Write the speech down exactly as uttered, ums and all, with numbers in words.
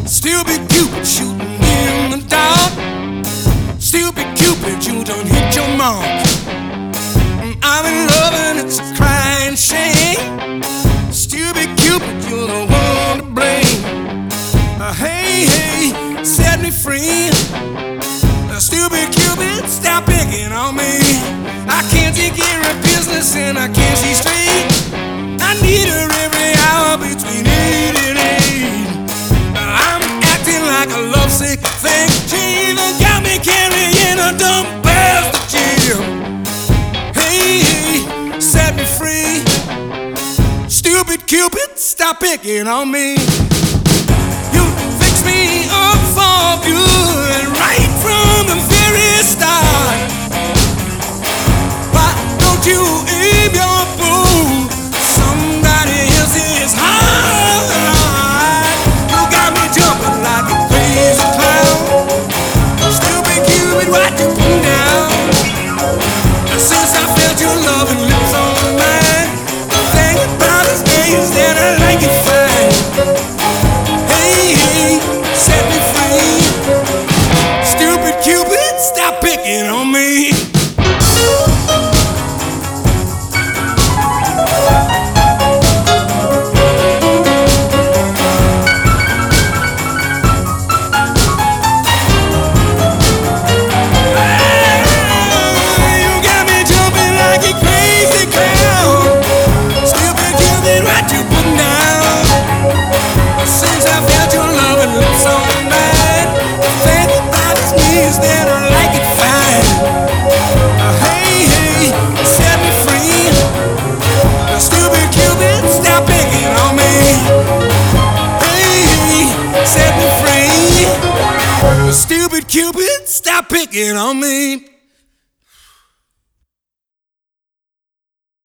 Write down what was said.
Stupid Cupid shooting in the dark. Stupid Cupid, you done hit your mark. I'm in love and it's a crying shame. Stupid Cupid, you're the one to blame. Uh, hey, hey, set me free. Uh, stupid Cupid, stop picking on me. I can't take care of business and I can't see straight. I need her every hour between eight and eight. Uh, I'm acting like a lovesick thing. She even got me carrying a dumbbell to gym. Hey, hey, set me free. Stupid Cupid, stop picking on me. You fix me up for good right from the very start. Why don't you aim your bow somebody else's heart? You got me jumping like a crazy clown. Stupid Cupid, what you put down? Since I felt your loving lips on mine, the thing about this game is that I like it fine. Hey, hey, set me free. Stupid Cupid, stop picking on me. That I like it fine. Uh, hey, hey, set me free. Uh, stupid Cupid, stop picking on me. Hey, hey, set me free. Uh, stupid Cupid, stop picking on me.